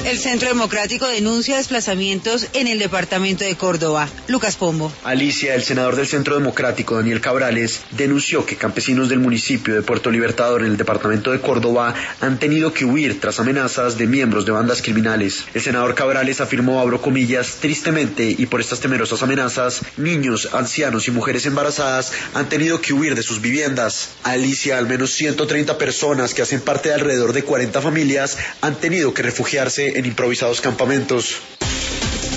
El Centro Democrático denuncia desplazamientos en el departamento de Córdoba. Lucas Pombo. Alicia, el senador del Centro Democrático, Daniel Cabrales, denunció que campesinos del municipio de Puerto Libertador, en el departamento de Córdoba, han tenido que huir tras amenazas de miembros de bandas criminales. El senador Cabrales afirmó, abro comillas, tristemente y por estas temerosas amenazas, niños, ancianos y mujeres embarazadas han tenido que huir de sus viviendas. Alicia, al menos 130 personas que hacen parte de alrededor de 40 familias han tenido que refugiarse en improvisados campamentos.